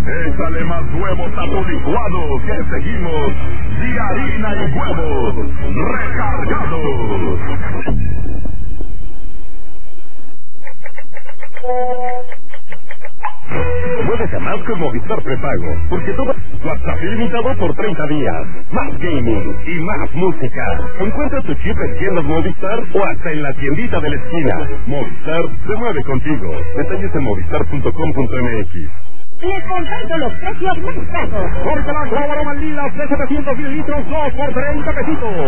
Échale más huevos a tu licuado, que seguimos de harina y huevos recargados. Puedes llamar con Movistar Prepago, porque todo WhatsApp ilimitado por 30 días. Más gaming y más música. Encuentra tu chip en tiendas Movistar o hasta en la tiendita de la esquina. Movistar se mueve contigo. Detalles en movistar.com.mx. Les comparto los precios más bajos. Corta la guava Lilas de 700 mililitros, 2 por 30 pesitos.